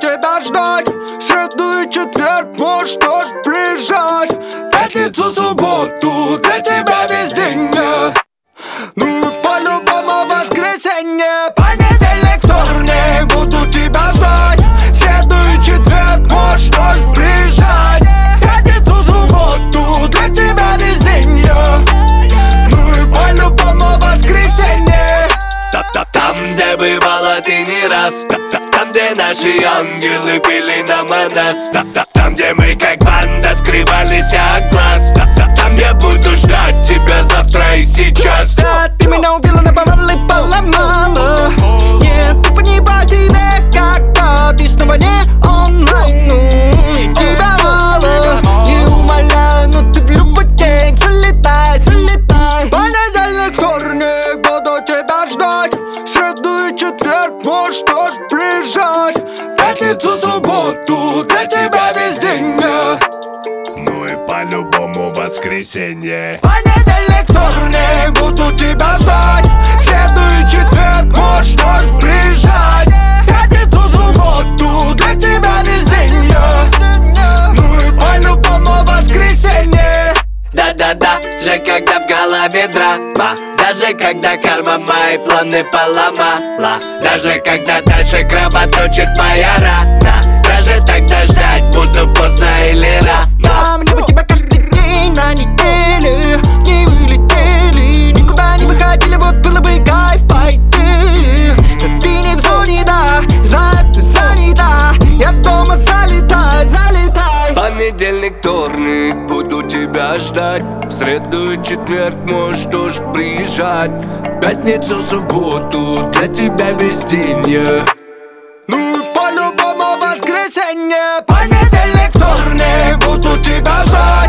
тебя ждать. Среду и четверг можешь тоже приезжать. Пятницу, субботу для тебя весь день. Ну и по-любому воскресенье, понедельник, вторник буду тебя ждать. Среду и четверг можешь тоже приезжать. Пятницу, субботу для тебя весь день. Ну и по-любому воскресенье. Там, где бывала ты не раз. Там, где наши ангелы пели нам о нас. Там, где мы как банда скрывались от глаз. Там я буду ждать тебя завтра и сейчас. Да, ты меня убила, наповал и поломала. Нет, ты понимаешь себе, когда ты снова не онлайн. Ну, тебя мало, не умоляю, но ты в любой день залетай. Понедельник, вторник буду тебя ждать. Среду и четверг можешь тоже приезжать. Пятницу, субботу для тебя весь день. Ну и по-любому воскресенье. Понедельник, вторник буду тебя ждать. Среду и четверг можешь тоже приезжать. Пятницу, субботу для тебя весь день. Ну и по-любому воскресенье. Да-да-да, же когда в голове драма. Даже когда карма мои планы поломала. Даже когда дальше кровоточит моя рана. Даже тогда ждать буду поздно или рано. Мне бы тебя каждый день на неделе. Не вылетели, никуда не выходили, вот было бы кайф пойти. Но ты не в зоне, да, знаю, ты занята. Я дома залетай. Понедельник, вторник буду тебя ждать. В среду и четверг можешь тоже приезжать. Пятницу, субботу для тебя весь день. Ну и по-любому воскресенье. Понедельник, вторник буду тебя ждать.